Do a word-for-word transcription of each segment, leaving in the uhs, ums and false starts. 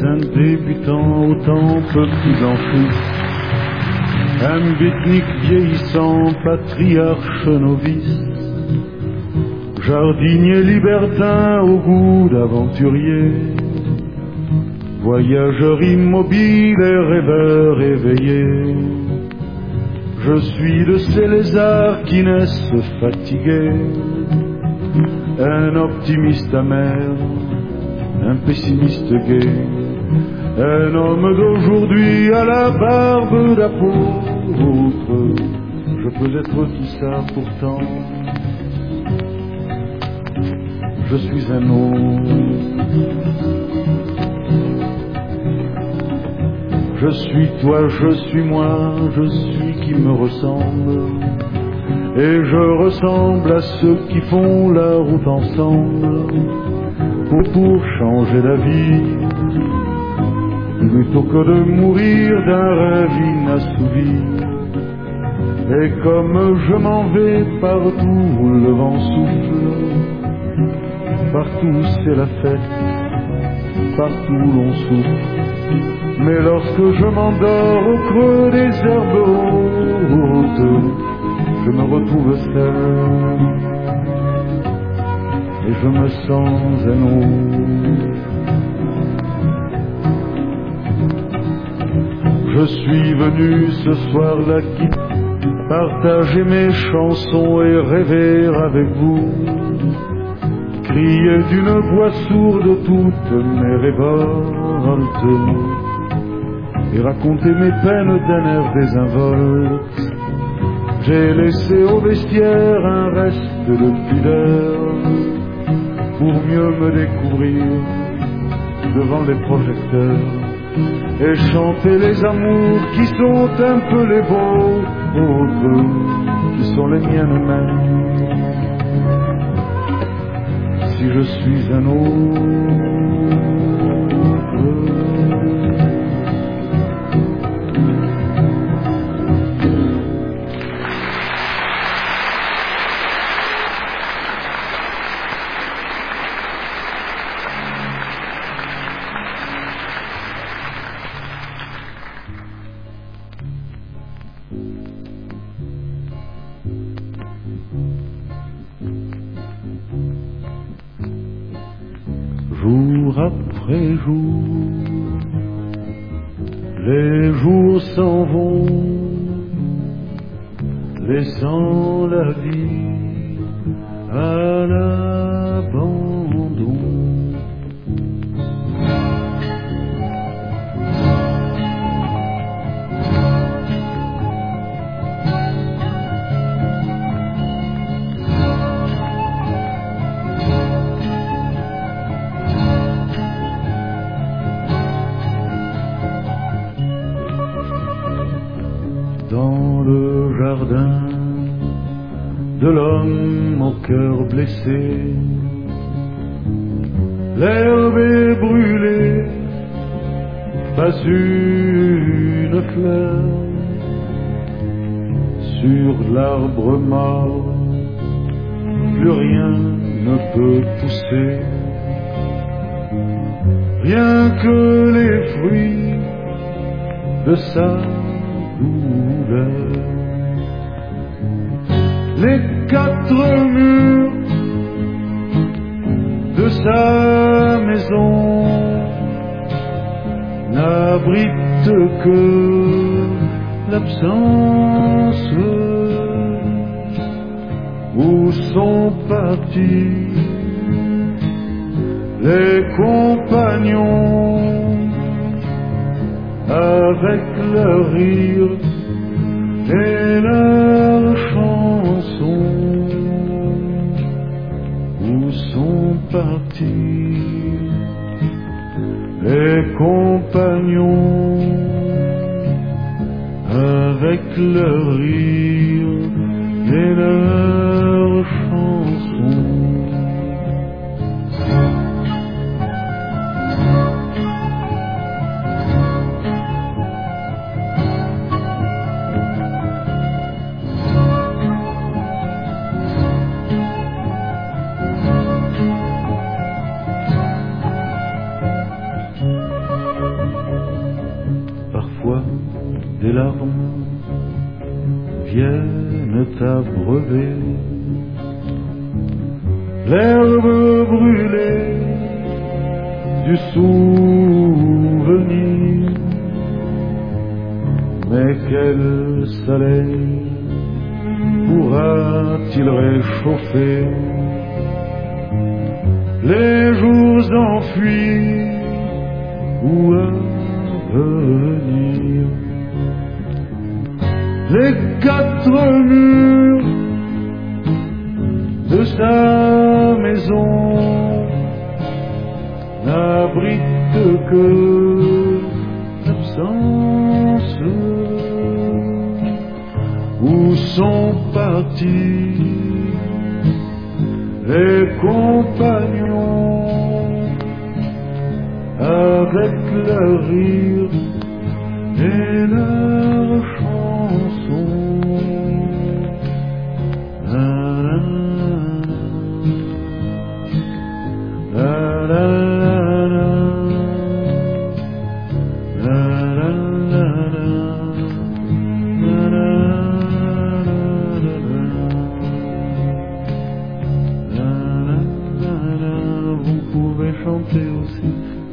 un débutant autant peu plus enfouis, un beatnik vieillissant, patriarche novice, jardinier libertin au goût d'aventurier, voyageur immobile et rêveur éveillé. Je suis de ces lézards qui naissent fatigués, un optimiste amer, un pessimiste gai, un homme d'aujourd'hui à la barbe d'apôtre. Je peux être tout ça pourtant, je suis un autre. Je suis toi, je suis moi, je suis qui me ressemble, et je ressemble à ceux qui font la route ensemble pour, pour changer la vie, plutôt que de mourir d'un rêve inassouvi. Et comme je m'en vais partout où le vent souffle, partout c'est la fête, partout l'on souffle. Mais lorsque je m'endors au creux des herbes hautes, je me retrouve seul et je me sens un autre. Je suis venu ce soir-là qui partager mes chansons et rêver avec vous, crier d'une voix sourde toutes mes révoltes et raconter mes peines d'un air désinvolte. J'ai laissé au vestiaire un reste de pudeur pour mieux me découvrir devant les projecteurs et chanter les amours qui sont un peu les vôtres, qui sont les miennes mêmes. Si je suis un autre, jour après jour, les jours s'en vont, laissant la vie à l'abandon. Dans le jardin de l'homme au cœur blessé, l'herbe est brûlée, pas une fleur sur l'arbre mort, plus rien ne peut pousser, rien que les fruits de sa douleur. Les quatre murs de sa maison n'abritent que l'absence. Où sont partis les compagnons avec leur rire et leurs chansons? Où sont partis les compagnons avec leur rire et leurs chansons? larmes viennent abreuver l'herbe brûlée du souvenir. Mais quel soleil pourra-t-il réchauffer les jours enfuis ou à venir? Les quatre murs de sa maison n'abritent que l'absence. Où sont partis les compagnons avec leur rire et leurs chansons? La la la la la la la la. Vous pouvez chanter aussi.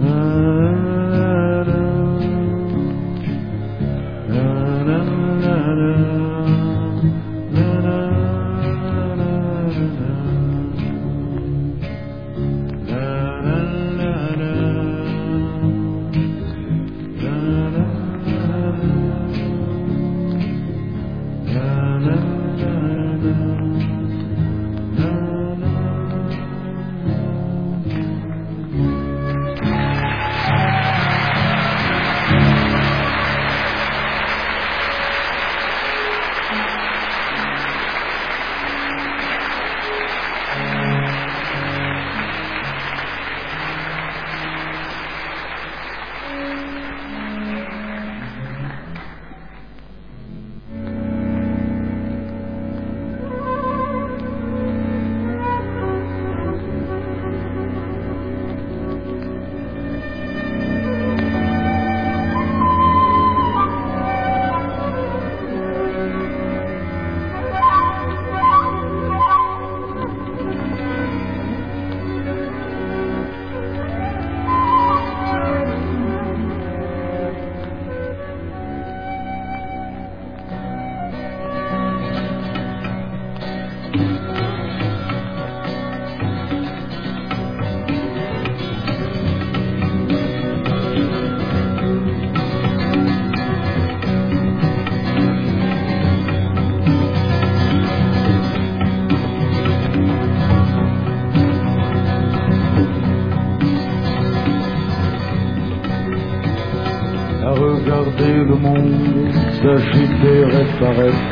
Regarder le monde s'agiter et paraître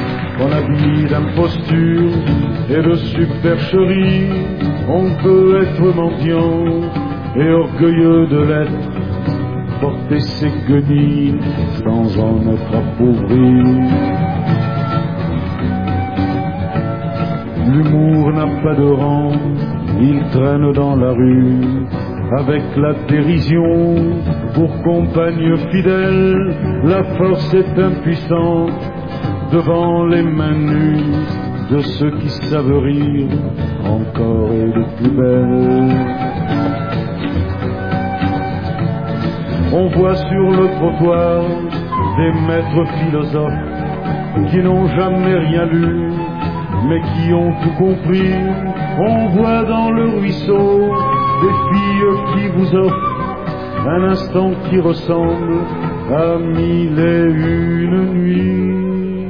en habit d'imposture et de supercherie. On peut être mendiant et orgueilleux de l'être, porter ses guenilles sans en être appauvri. L'humour n'a pas de rang, il traîne dans la rue avec la dérision pour compagne fidèle. La force est impuissante devant les mains nues de ceux qui savent rire encore et de plus belle. On voit sur le trottoir des maîtres philosophes qui n'ont jamais rien lu mais qui ont tout compris. On voit dans le ruisseau des filles qui vous offrent un instant qui ressemble à mille et une nuits.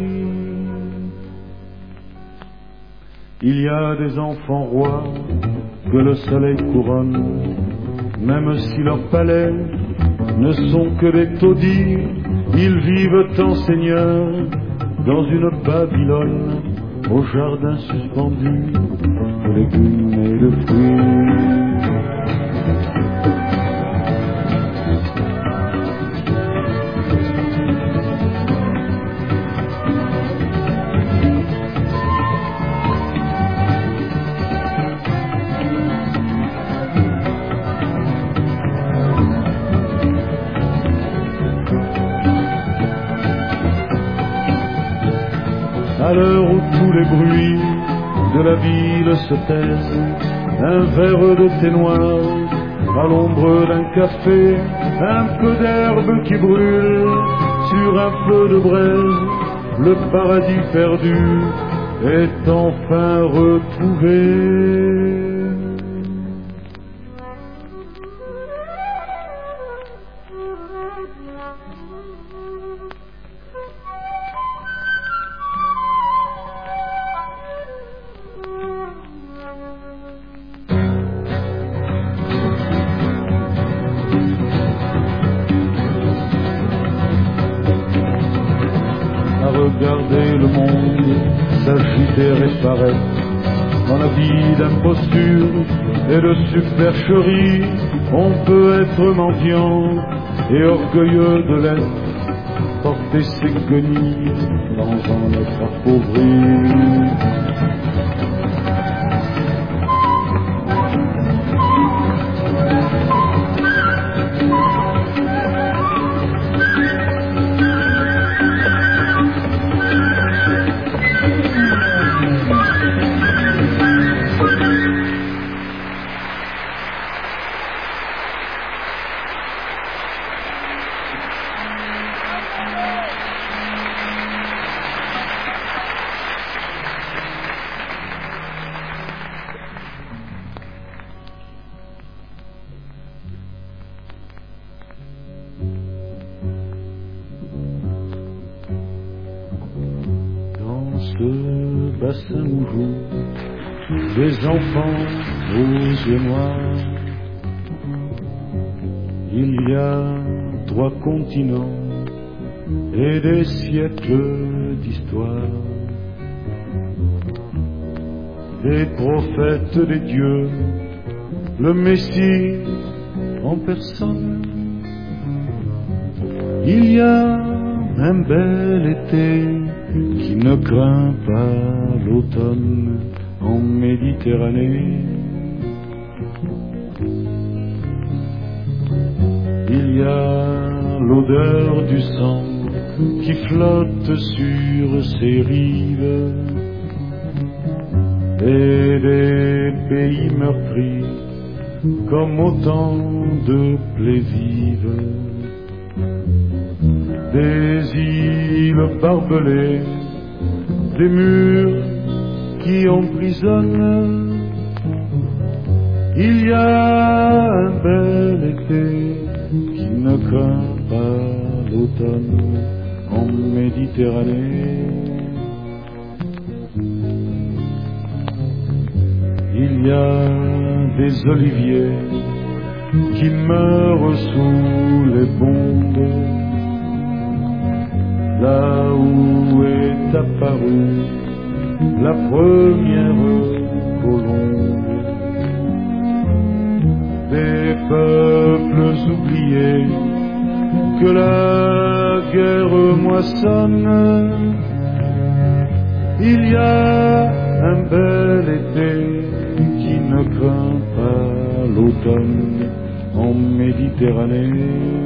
Il y a des enfants rois que le soleil couronne, même si leurs palais ne sont que des taudis. Ils vivent en seigneurs dans une Babylone, au jardin suspendu de légumes et de fruits. bruits de la ville se taisent. Un verre de thé noir à l'ombre d'un café, un peu d'herbe qui brûle sur un feu de braise. Le paradis perdu est enfin retrouvé. Regarder le monde s'agiter et paraître dans la vie d'imposture et de supercherie. On peut être mendiant et orgueilleux de l'être, porter ses guenilles dans un être appauvri. Ce bassin où jouent des enfants aux yeux noirs, il y a trois continents et des siècles d'histoire, des prophètes des dieux, le Messie en personne. Il y a un bel été qui ne craint pas l'automne en Méditerranée. Il y a l'odeur du sang qui flotte sur ses rives et des pays meurtris comme autant de plaies vives. Des îles barbelées, des murs qui emprisonnent. Il y a un bel été qui ne craint pas l'automne en Méditerranée. Il y a des oliviers qui meurent sous les bombes, là où est apparue la première colombe. Des peuples oubliés que la guerre moissonne. Il y a un bel été qui ne craint pas l'automne en Méditerranée.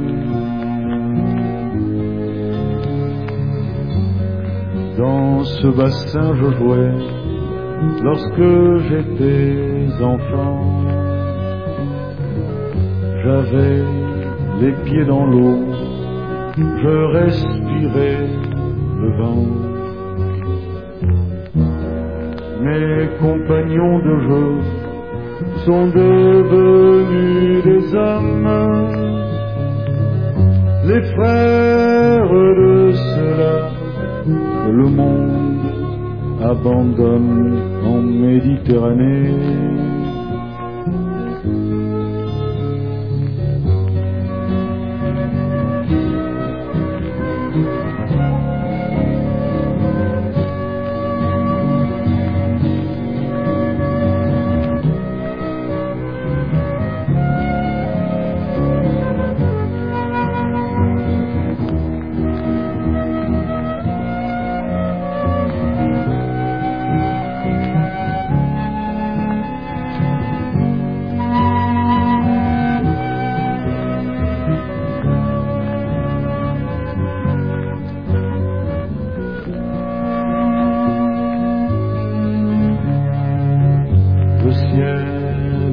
Dans ce bassin je jouais lorsque j'étais enfant. J'avais les pieds dans l'eau, je respirais le vent. Mes compagnons de jeu sont devenus des hommes, les frères de ceux-là que le monde abandonne en Méditerranée.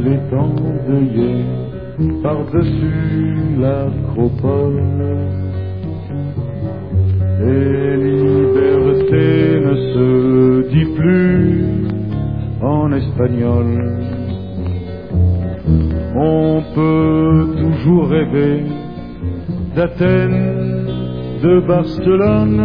est endeuillée par-dessus l'acropole. Et liberté ne se dit plus en espagnol. On peut toujours rêver d'Athènes, de Barcelone.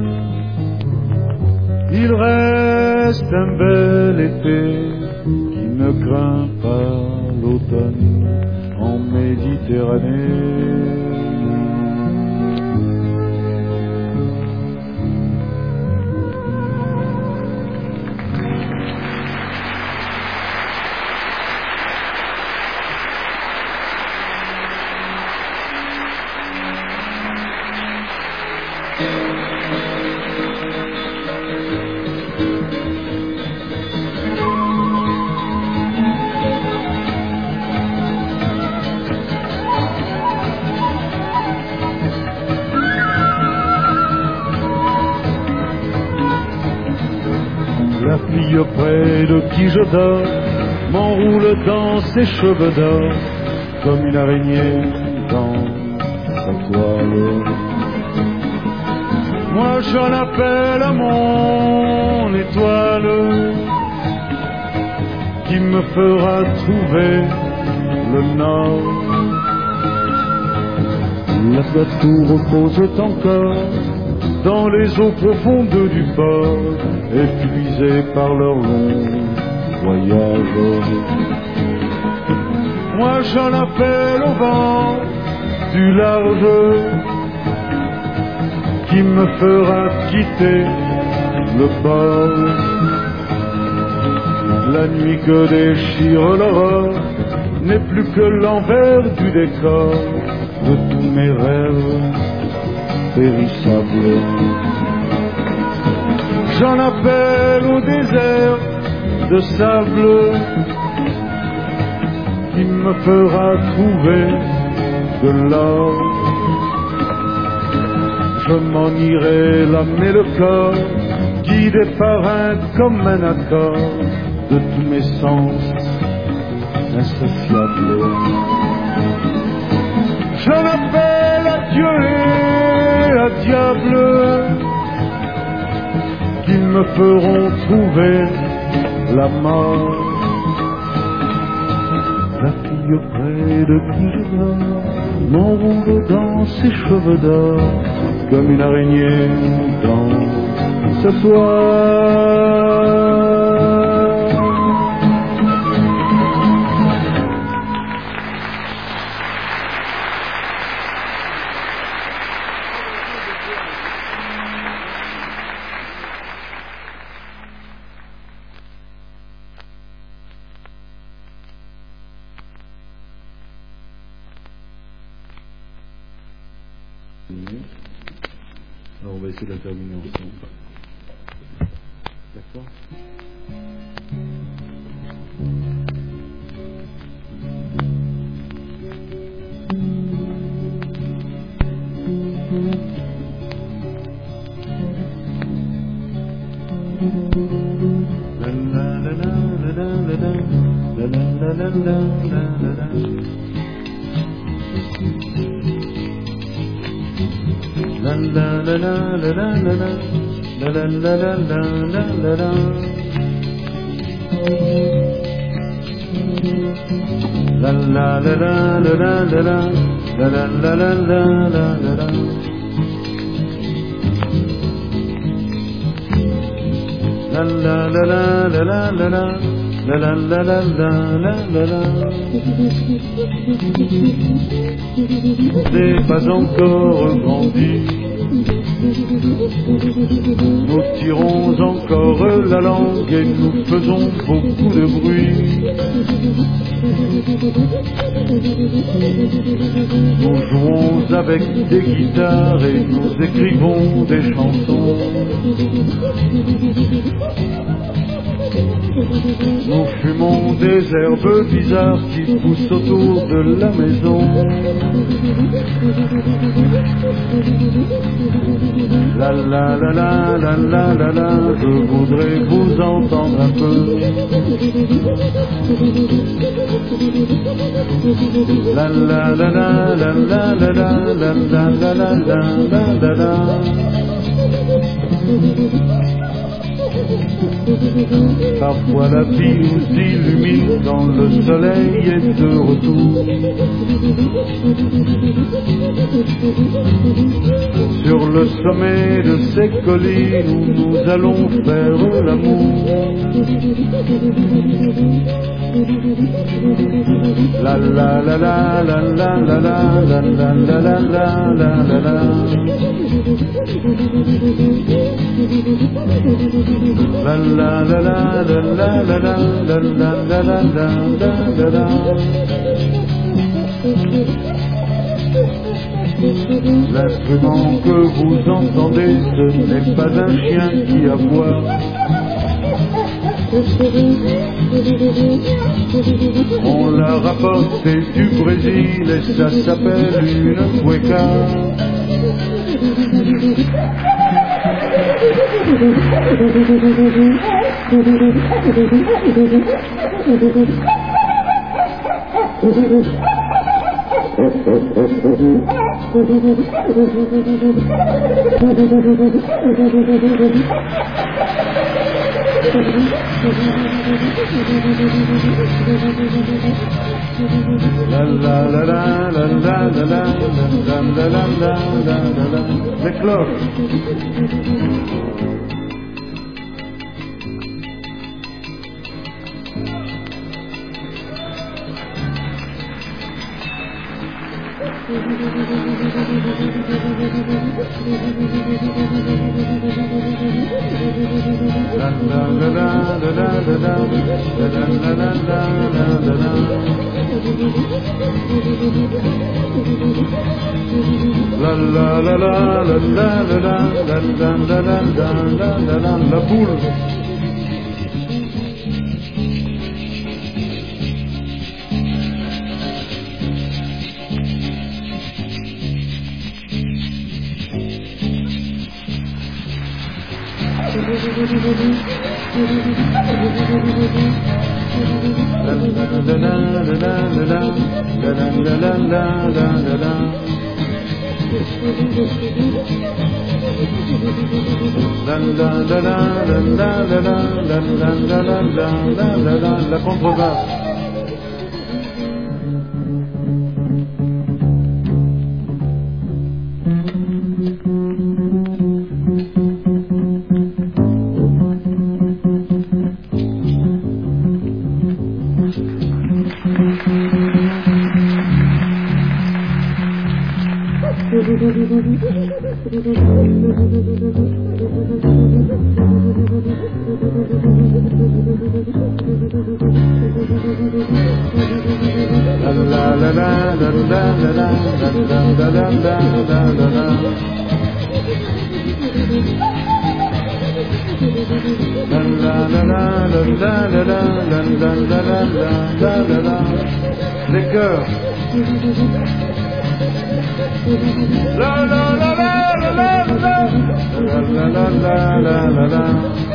Il reste un bel été qui ne craint pas l'automne en Méditerranée. La fille auprès de qui je dors m'enroule dans ses cheveux d'or comme une araignée dans sa toile. Moi j'en appelle à mon étoile qui me fera trouver le nord. La statue repose encore dans les eaux profondes du port, épuisés par leur long voyage. Moi j'en appelle au vent du large qui me fera quitter le port. La nuit que déchire l'aurore n'est plus que l'envers du décor de tous mes rêves périssables. J'en appelle au désert de sable qui me fera trouver de l'or. Je m'en irai l'âme et le corps, guidé par un comme un accord de tous mes sens insociables. J'en appelle à Dieu et à diable qui me feront trouver la mort. La fille auprès de qui je dors m'enroule dans ses cheveux d'or comme une araignée dans sa toile. Alors on va essayer de la terminer ensemble. D'accord ? La la la la la la la la la la la la la la. La la la la la la la la la la la la la la. La la la la la la la la. La la la la la la la. C'est pas encore grandi. Nous tirons encore la langue et nous faisons beaucoup de bruit. Nous jouons avec des guitares et nous écrivons des chansons. Nous fumons des herbes bizarres qui poussent autour de la maison. La la la la la la la la, je voudrais vous entendre un peu. La la la la la la la la la la la la la la la. Parfois la vie nous illumine quand le soleil est de retour. Sur le sommet de ces collines où nous allons faire l'amour. La la la la la la la la la la la la la la la. La la la la la la la la la la la la la. L'instrument que vous entendez, ce n'est pas un chien qui aboie. On l'a rapporté du Brésil et ça s'appelle une cueca. La la la la la la la la la la la la la. Les cloches. La la la la la la la la la la la la la. La la la la la la la la la la la la la. La boule. La contrebasse. Les cœurs. La la la la la la la la la la la la la.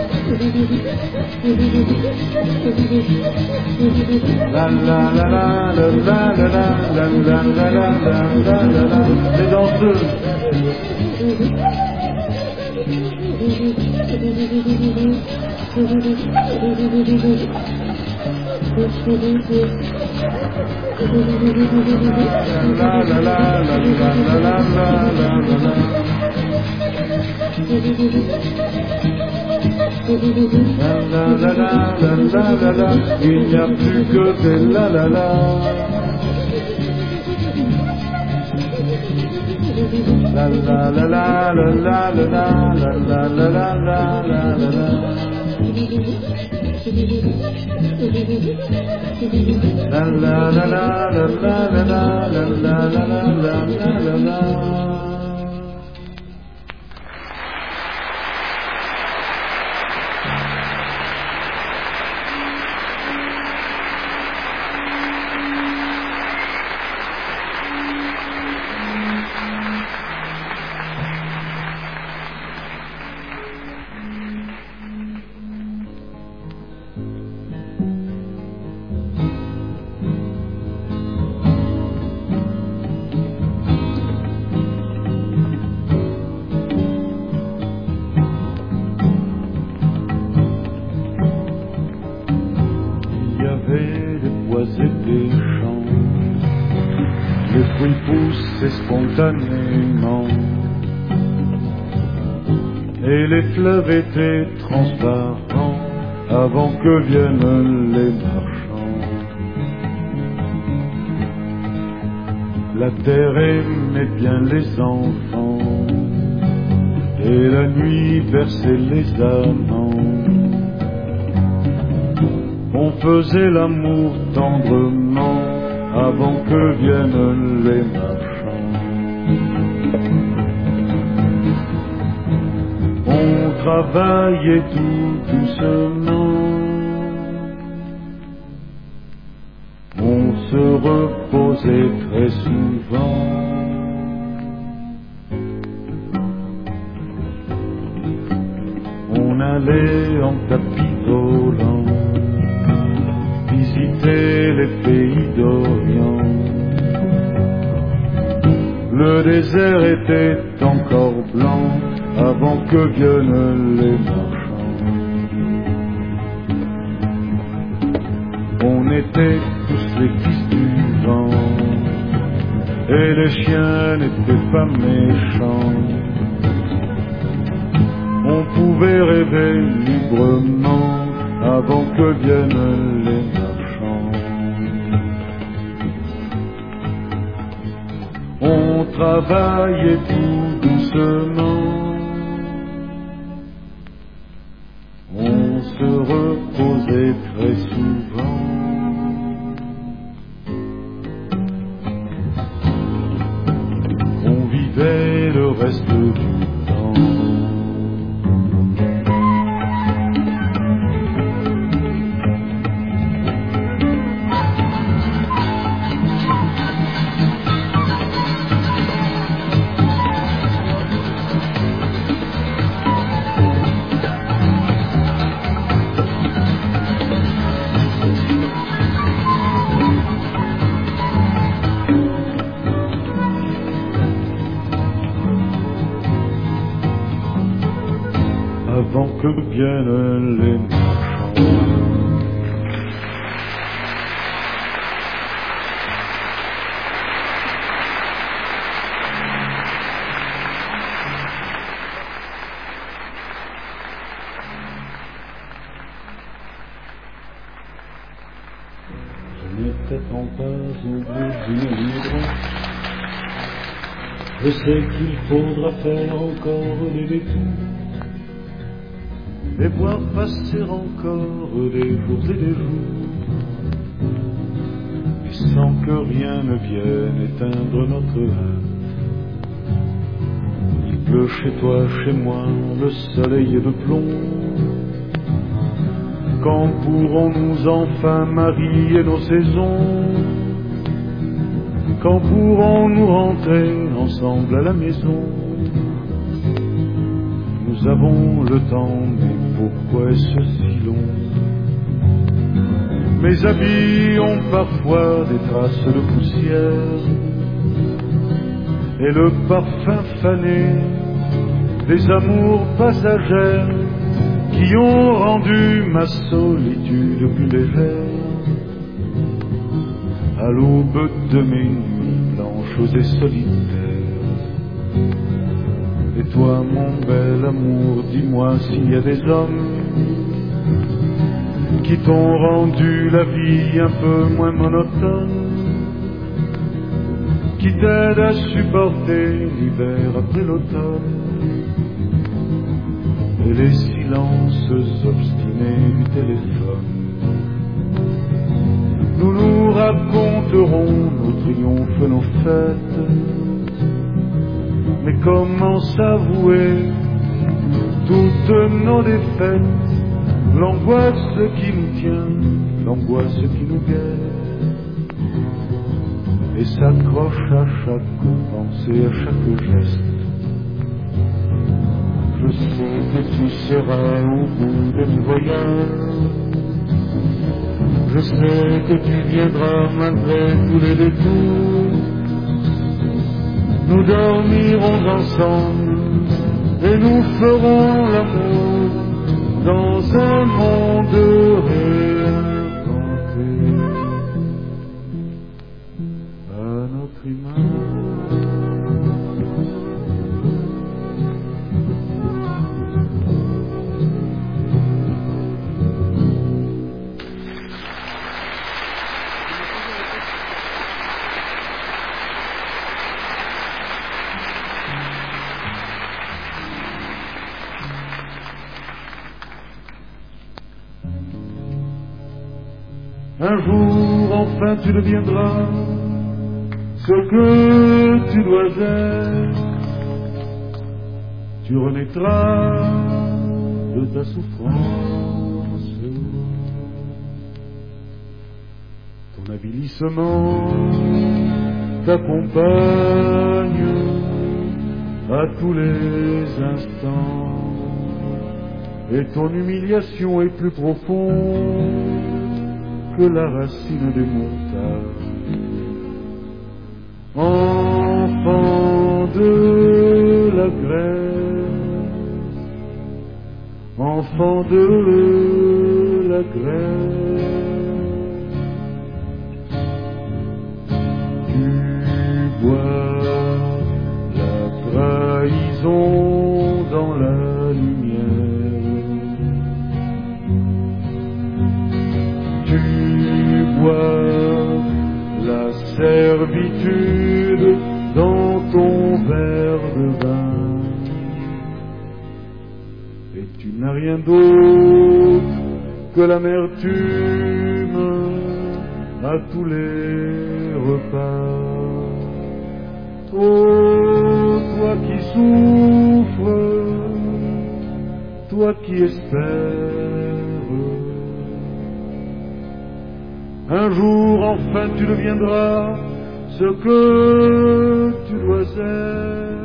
La la la la la la la la la la la la. Les danseuses. La la la la la la la la la. La la la la la la la. Il n'y a plus que des la la la. La la la la la la la la la la la la la la. La la la la la la la la la la la la la. des champs. Les fruits poussent spontanément et les fleuves étaient transparents avant que viennent les marchands. La terre aimait bien les enfants et la nuit berçait les amants. On faisait l'amour tendrement avant que viennent les marchands. On travaillait tout doucement, on se reposait très souvent. On allait en tapis volant visiter les pays d'Orient. Le désert était encore blanc avant que viennent les marchands. On était tous les fils du vent et les chiens n'étaient pas méchants. On pouvait rêver librement avant que viennent les marchands. On travaillait tout doucement, on se reposait très souvent. On vivait le reste du temps. Avant que viennent les marchands. Je n'étais pas au bout d'une libre. Je sais qu'il faudra faire encore des détours et voir passer encore des jours et des jours, et sans que rien ne vienne éteindre notre hâte. Il pleut chez toi, chez moi, le soleil est de plomb. Quand pourrons-nous enfin marier nos saisons? Quand pourrons-nous rentrer ensemble à la maison? Nous avons le temps, mais pourquoi est-ce si long? Mes habits ont parfois des traces de poussière et le parfum fané des amours passagères qui ont rendu ma solitude plus légère. À l'aube de mes nuits blanches et solitaires. Et toi, mon bel amour, dis-moi s'il y a des hommes qui t'ont rendu la vie un peu moins monotone, qui t'aident à supporter l'hiver après l'automne et les silences obstinés du téléphone. Nous nous raconterons nos triomphes, nos fêtes, mais comment s'avouer toutes nos défaites, l'angoisse qui nous tient, l'angoisse qui nous guette, et s'accroche à chaque pensée, à chaque geste. Je sais que tu seras au bout de ce voyage, je sais que tu viendras malgré tous les détours. Nous dormirons ensemble et nous ferons l'amour dans un monde réinventé. Un jour, enfin, tu deviendras ce que tu dois être. Tu renaîtras de ta souffrance. Ton avilissement t'accompagne à tous les instants, et ton humiliation est plus profonde que la racine des montagnes. Enfant de la Grèce, enfant de la Grèce, tu bois la trahison dans la lumière, tu bois la servitude dans ton verre de vin, et tu n'as rien d'autre que l'amertume à tous les repas. Oh, toi qui souffres, toi qui espères, un jour enfin tu deviendras ce que tu dois être.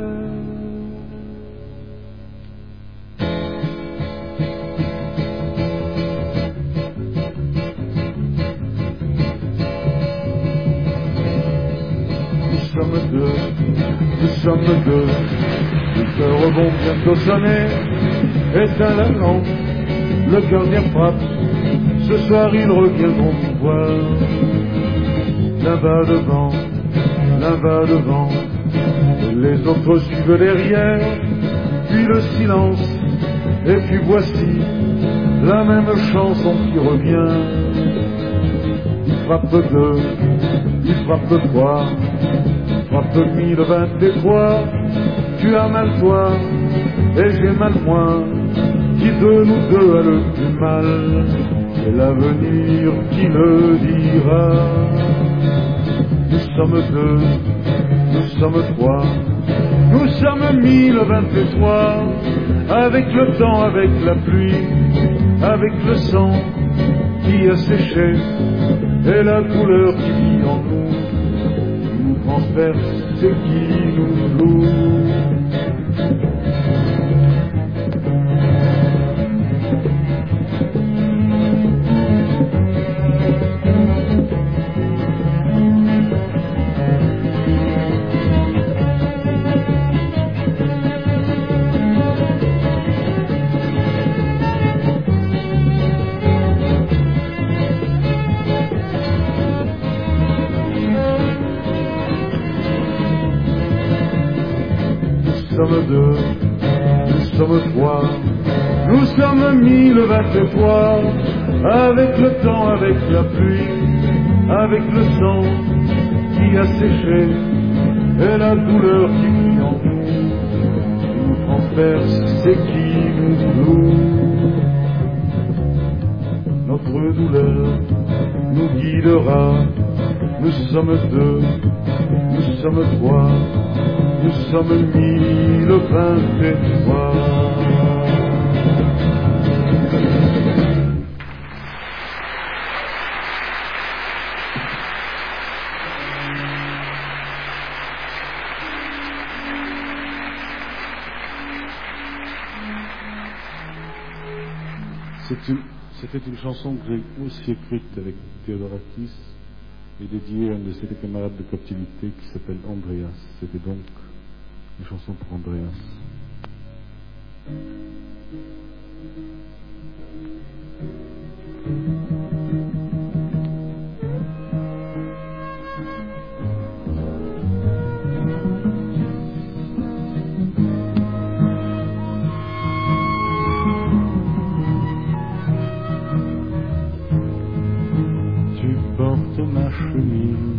Nous sommes deux, nous sommes deux, les cœurs vont bientôt sonner. Éteins la lampe, le gardien frappe, ce soir ils reviendront nous voir. L'un va devant, l'un va devant, et les autres suivent derrière, puis le silence, et puis voici la même chanson qui revient. Il frappe deux, il frappe trois, frappe mille vingt-trois, tu as mal toi, et j'ai mal moi, qui de nous deux a le plus mal, c'est l'avenir qui le dira. Nous sommes deux, nous sommes trois, nous sommes mille vingt-trois, avec le temps, avec la pluie, avec le sang qui a séché, et la douleur qui vit en nous, qui nous transperce et qui nous cloue. Nous sommes deux, nous sommes trois, nous sommes mille vingt-trois, avec le temps, avec la pluie, avec le sang qui a séché, et la douleur qui vit en nous, qui nous transperce et qui nous cloue. Notre douleur nous guidera, nous sommes deux, nous sommes trois, nous sommes mille vingt-trois. C'était une chanson que j'ai aussi écrite avec Theodorakis et dédiée à un de ses camarades de captivité qui s'appelle Andreas. C'était donc une chanson pour Andreas. Tu portes ma chemise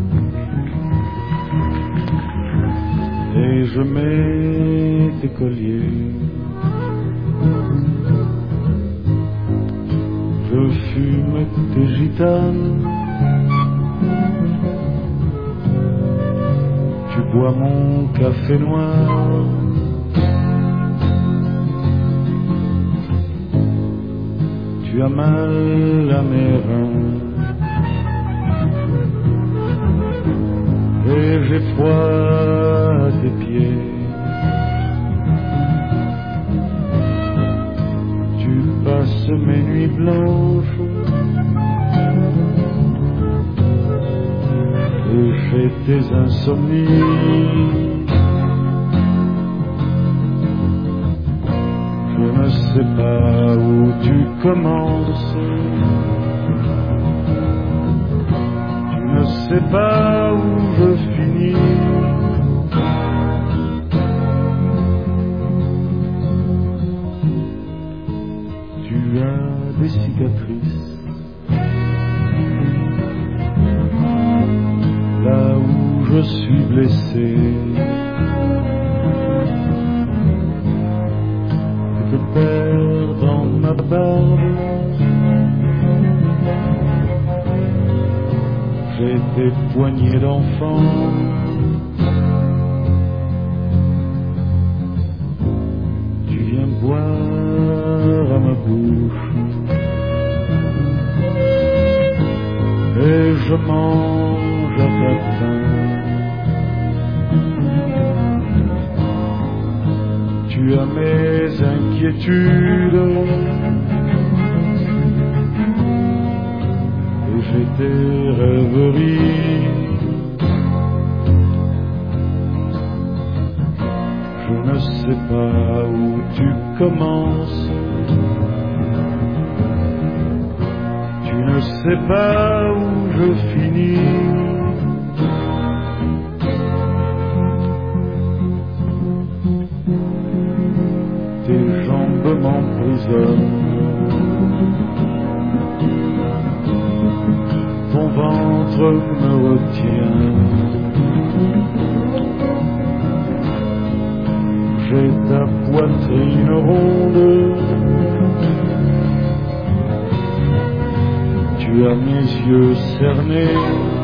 et je mets tes colliers. Je fume tes gitanes gitane. Tu bois mon café noir. Tu as mal à mes reins. Et j'ai froid à tes pieds. Tu passes mes nuits blanches et j'ai tes insomnies. Je ne sais pas où tu commences. Je ne sais pas où je finis. Tu as des cicatrices là où je suis blessé. Je te perds dans ma barbe. J'ai tes poignées d'enfant. Tu viens boire à ma bouche et je mange à ta faim. Tu as mes inquiétudes et j'ai tes rêveries. Je ne sais pas où tu commences. Tu ne sais pas où je finis. Tes jambes m'emprisonnent. Ton ventre me retient. J'ai ta poitrine ronde. Tu as mes yeux cernés.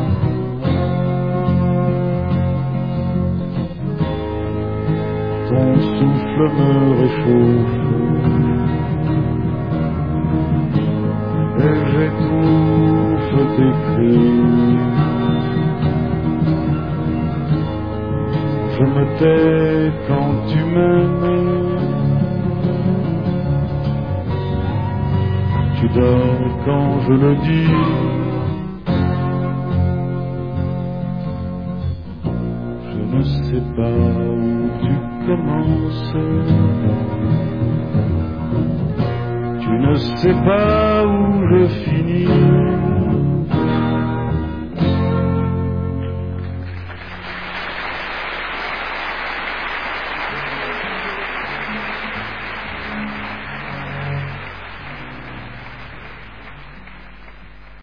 Ton souffle me réchauffe. Et j'étouffe tes cris. Je me tais quand tu m'aimes. Tu dors quand je le dis. Je ne sais pas où tu commences. Tu ne sais pas où je finis.